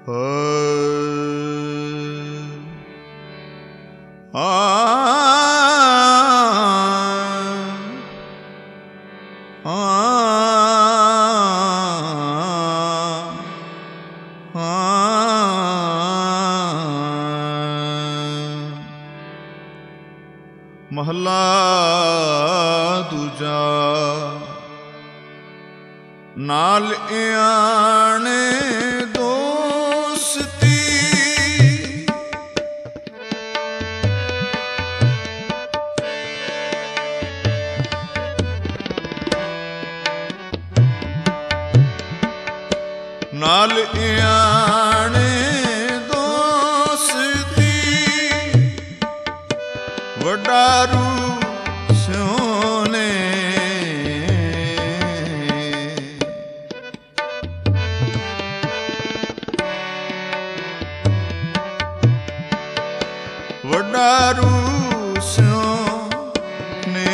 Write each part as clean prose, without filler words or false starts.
ਮਹਲਾ ਦੂਜਾ। ਨਾਲ ਇਆਣੇ ਦੋਸਤੀ, ਨਾਲ ਇਆਣੇ ਦੋਸਤੀ, ਵਡਾਰੂ ਸਿਉਨੇ। ਵਡਾਰੂ ਸਿਉਨੇ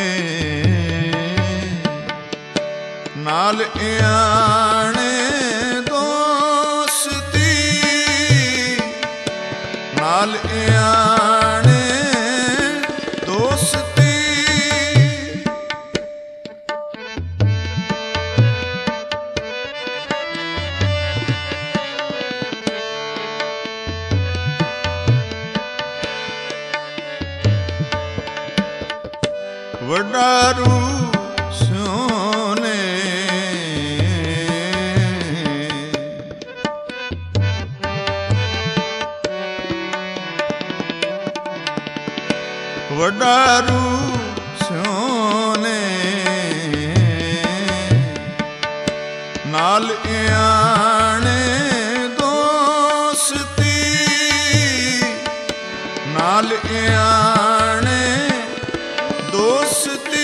ਨਾਲ ਇਆਣੇ ਦੋਸਤੀ, ਨਾਲ ਇਆਣੇ ਦੋਸਤੀ। ਵਡਾਰੂ ਸਿਉਨੇ ਵਡਾਰੂ ਸਿਉਨੇ ਨਾਲ ਇਆਣੇ ਦੋਸਤੀ, ਨਾਲ ਇਆਣੇ ਦੋਸਤੀ।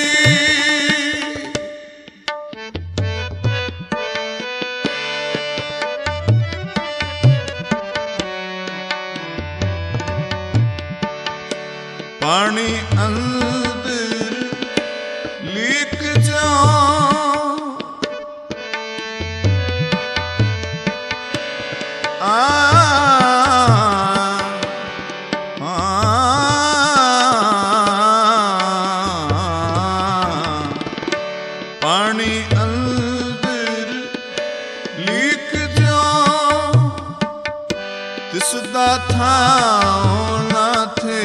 ਪਾਣੀ ਅੰਦਰ ਲੀਕ ਜਾਉ, ਪਾਣੀ ਅੰਦਰ ਲੀਕ ਜਾਉ, ਤਿਸ ਦਾ ਥਾਉ ਨਾ ਥੇ।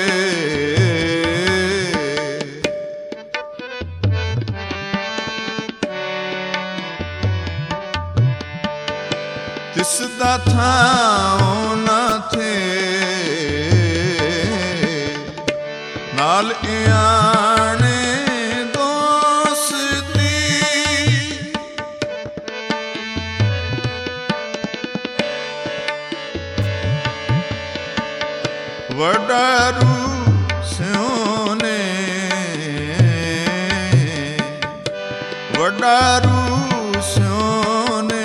ਤਿਸ ਦਾ ਥਾਉ ਨਾ ਥੇ, ਨਾਲ ਇਆਣੇ ਦੋਸਤੀ, ਵਡਾਰੂ ਸਿਉਨੇ ਵਡਾਰੂ ਸਿਉਨੇ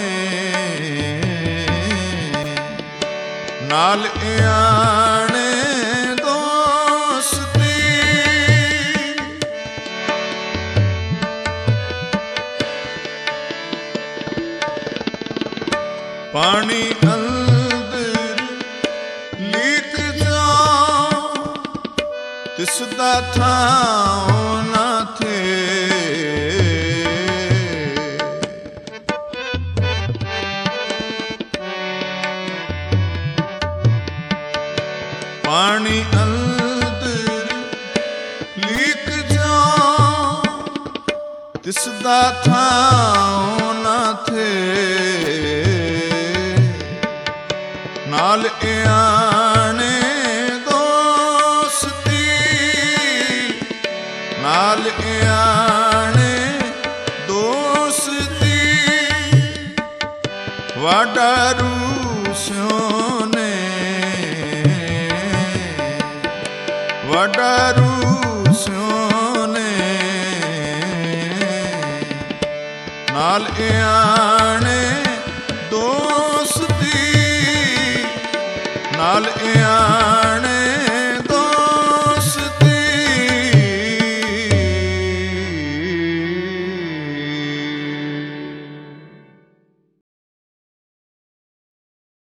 ਨਾਲ ਇਆਣੇ ਦੋਸਤੀ। ਪਾਣੀ ਅੰਦਰ ਲੀਕ ਜਾਉ, ਤਿਸ ਦਾ ਥਾਉ ਨਾ ਥੇ। ਪਾਣੀ ਅੰਦਰ ਲੀਕ ਜਾਉ, ਤਿਸ ਦਾ ਥਾਉ ਨਾ ਥੇ। ਨਾਲ ਇਆਣੇ ਦੋਸਤੀ, ਨਾਲ ਇਆਣੇ ਦੋਸਤੀ। ਵਡਾਰੂ ਸਿਉਨੇ ਵਡਾਰੂ ਸਿਉਨੇ ਨਾਲ ਇਆਣੇ ਦੋਸਤੀ, ਨਾਲ